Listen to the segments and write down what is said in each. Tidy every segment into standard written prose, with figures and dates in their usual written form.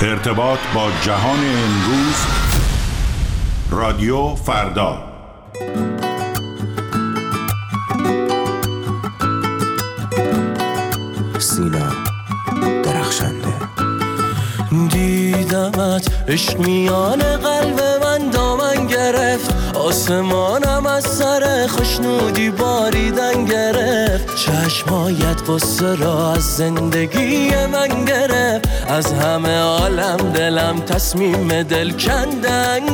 ارتباط با جهان امروز. رادیو فردا. سینا درخشنده. دیدمت عشق میان قلب من دامن گرفت، آسمانم از سر خوشنودی باریدن گرفت، چشمایت قصه را از زندگی من گرفت، از همه عالم دلم تصمیم دل کندن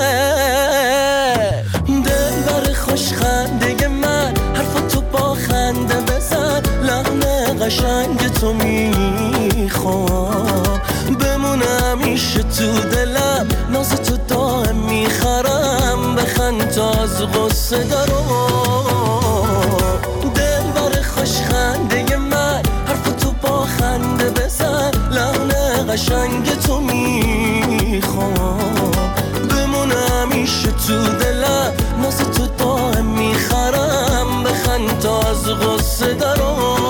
گرفت. دل بر خوش خنده من حرف تو با خنده بزن، لحن قشنگ تو میخوام بمونه همیشه تو دلم، ناز تو دائم میخرم، بخند تا از غصه دارم. دل بر خوش خنده من حرف تو با خنده بزن، لحن قشنگ تو میخوام بمونه همیشه تو دلم، ناز تو دائم میخرم، بخند تا از غصه دارم.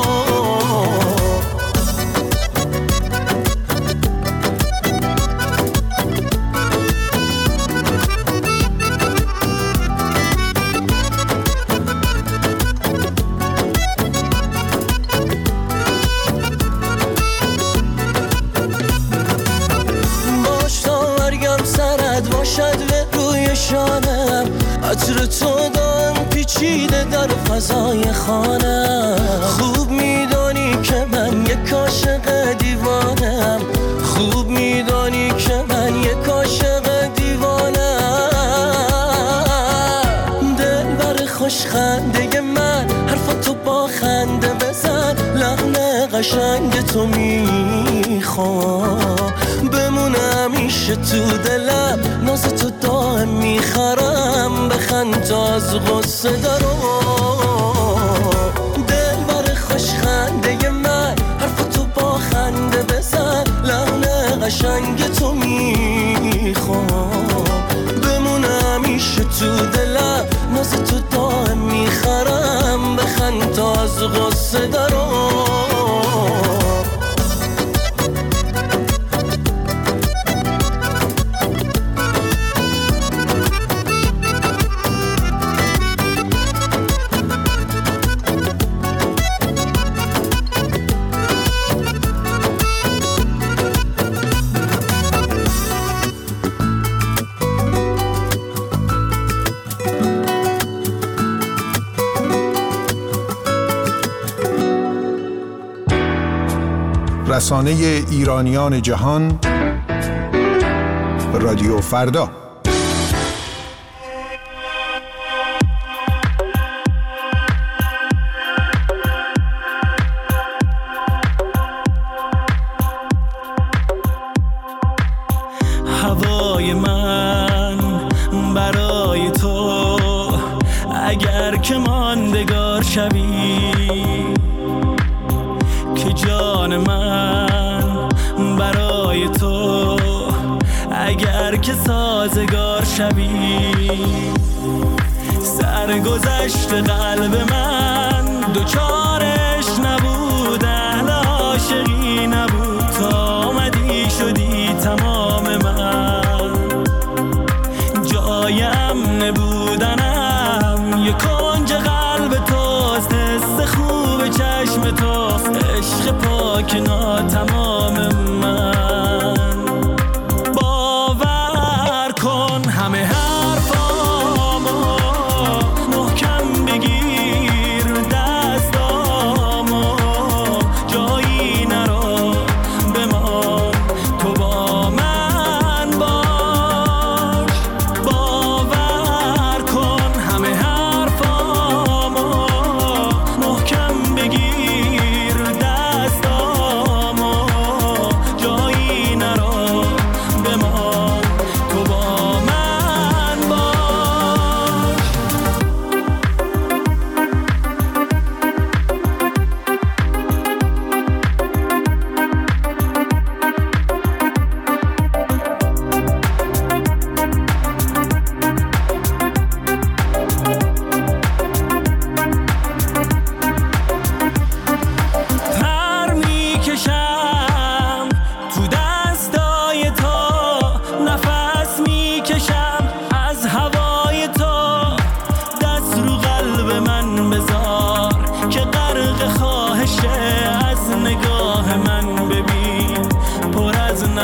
عطر تو دام پیچیده در فضای خانم، خوب میدانی که من یک عاشق دیوانم، خوب میدانی که من یک عاشق دیوانم. دل بر خوش خنده من حرف تو با خنده بزن، لحن قشنگ تو میخوام بمونه همیشه تو دلم، ناز تو دائم میخرم، بخند تا از غصه دارم. دل بر خوش خنده من حرف تو با خنده بزن، لحن قشنگ تو میخوام بمونه همیشه تو دلم، ناز تو دائم میخرم، بخند تا از غصه دارم. رسانه ایرانیان جهان، رادیو فردا. هوای من برای تو اگر که ماندگار شوی، که جان من برای تو اگر که سازگار شوی، سرگذشت قلب من دوچارش نبود، اهل عاشقی نبود، تا آمدی شدی تمام من، جایم نبودنم یک کنج قلب توست، حس خوب چشم توست، عشق پاک ناتمام من. باور کن همه حرفامو محکم بگیر، دستامو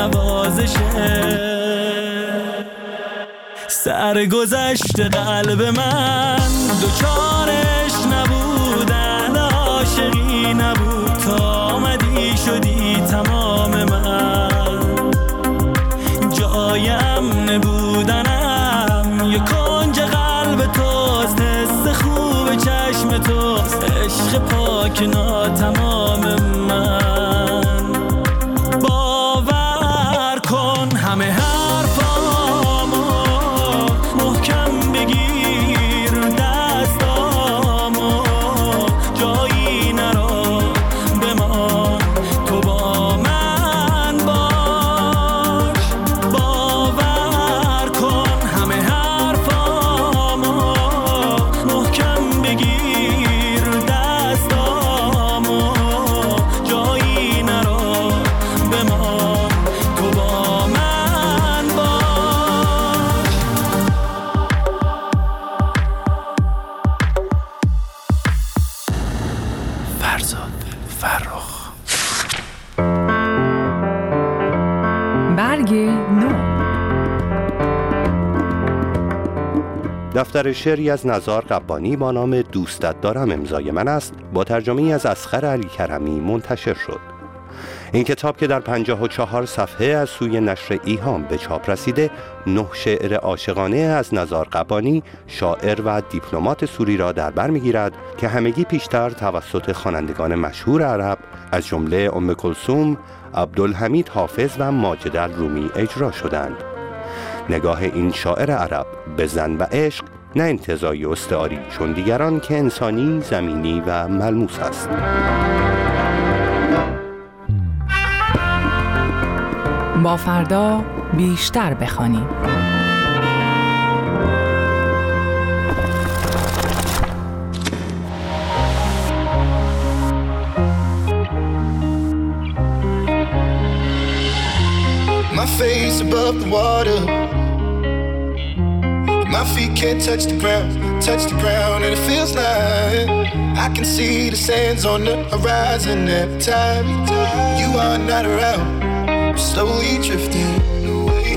نوازشه. سرگذشت قلب من دوچارش نبودن عاشقی نبود، تا آمدی شدی تمام من. جایم نبودنم یه کنج قلب توست، حس خوب چشم توست، عشق پاک ناتمام من. باور کن همه حرفامو محکم بگیر دستامو، جایی نرو بمان تو با من باش. باور کن همه حرفامو محکم بگیر دستامو، جایی نرو بمان تو با من باش. فرزاد فرخ. برگ نو. دفتر شعری از نزار قبانی با نام دوستت دارم امضای من است، با ترجمه‌ای از اصغر علی کرمی منتشر شد. این کتاب که در 54 صفحه از سوی نشر ایهام به چاپ رسیده، 9 شعر عاشقانه از نزار قبانی، شاعر و دیپلمات سوری را در بر می‌گیرد که همگی پیشتر توسط خوانندگان مشهور عرب از جمله ام کلثوم، عبدالحمید حافظ و ماجد الرومی اجرا شدند. نگاه این شاعر عرب به زن و عشق نه انتزاعی و استعاری چون دیگران که انسانی، زمینی و ملموس است. با فردا بیشتر بخوانیم. My face above the water, my feet can't touch the ground, and it feels like I can see the sands on the horizon every time you are not around. I'm slowly drifting away,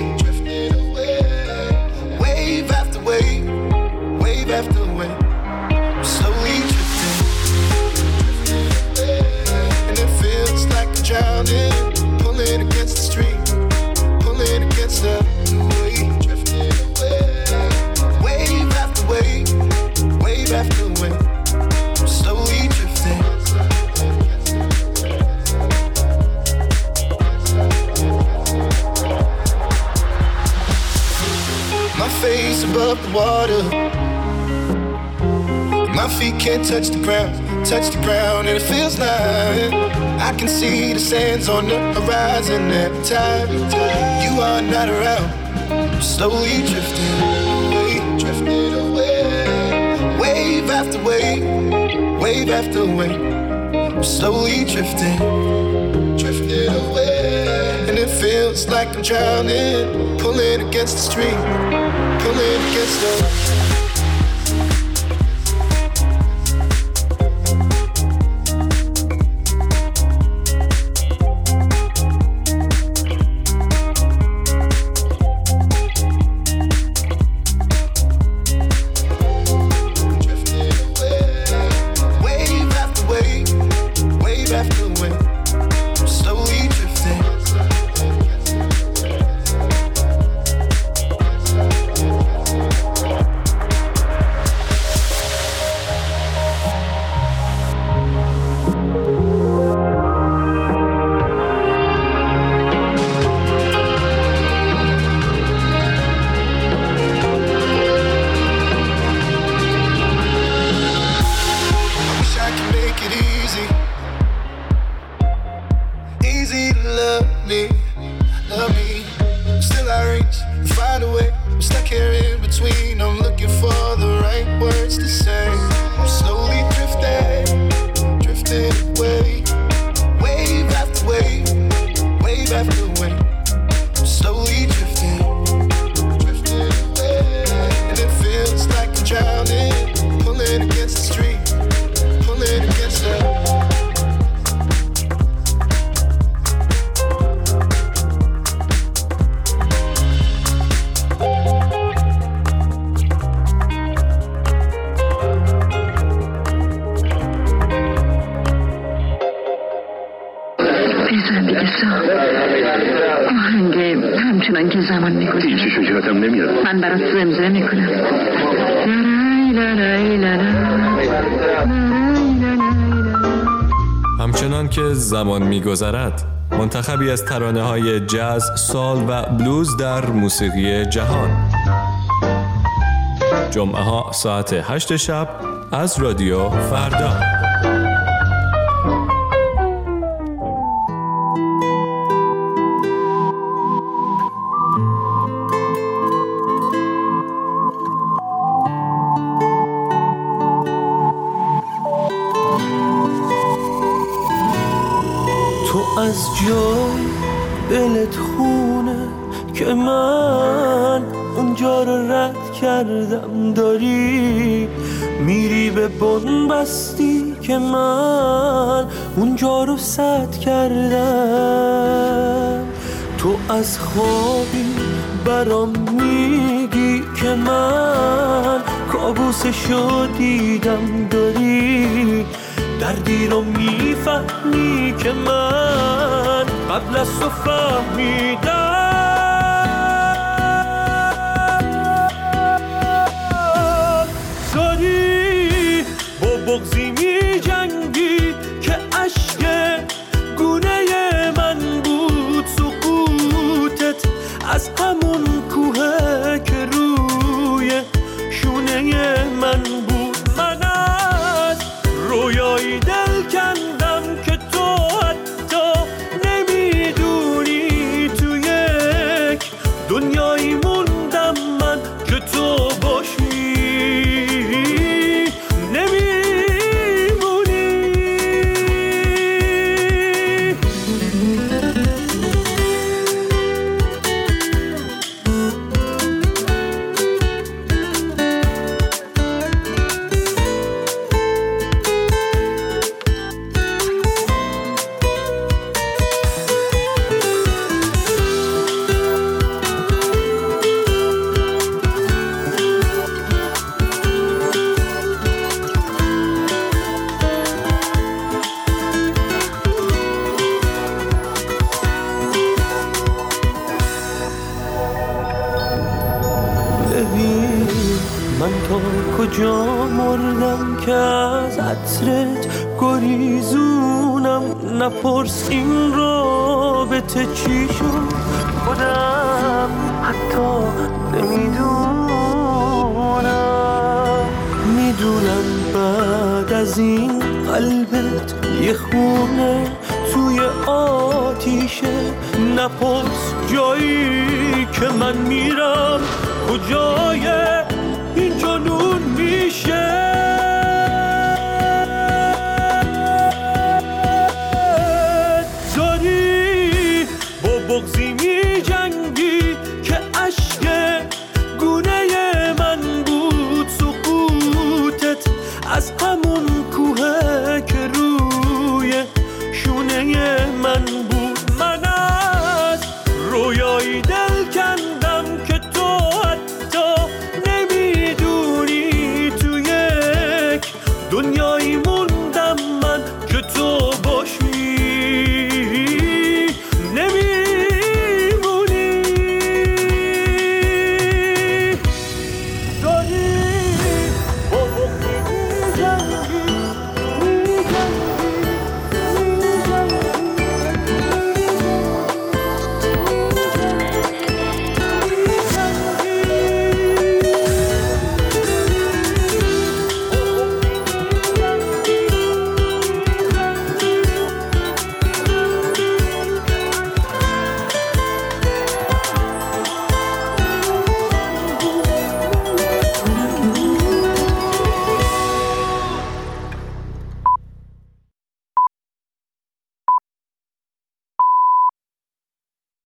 wave after wave, wave after wave. I'm slowly drifting, and it feels like I'm drowning, pulling against the stream, pulling against the wave, drifting away, wave after wave, wave after wave. I'm slowly drifting. My face above the water, my feet can't touch the ground, and it feels like I can see the sands on the horizon every time you are not around. I'm slowly drifting away, wave after wave, wave after wave. I'm slowly drifting away, and it feels like I'm drowning, pulling against the stream, pulling against the. آهنگ همچنان که زمان میگذره هیچی شکرتم نمیاد. من برات زمزمه میکنم. همچنان که زمان میگذرد، منتخبی از ترانه‌های جاز، سال و بلوز در موسیقی جهان. جمعه ها ساعت 8 شب از رادیو فردا. تو از جای دلت خونه که من اونجا رو رد کردم، داری میری به بنبستی که من اونجا رو سد کردم. تو از خوابی برام میگی که من کابوسشو دیدم، داری دردی رو میفهمی که من قبل از تو فهمیدم. داری با بغضی میجنگی که اشک گونه من بود، سقوطت از همون کوه که روی شونه من بود. من از رویایی دل کندم که تو حتی نمیدونی، تو یک دنیایی موندم من که تو باشی من تا کجا مردم که از عطرت گریزونم. نپرس این رابطه چی شد، خودم حتی نمیدونم. میدونم بعد از این قلبت یه خونه توی آتیشه. نپرس جایی که من میرم کجای این جنون میشه. داری با بغضی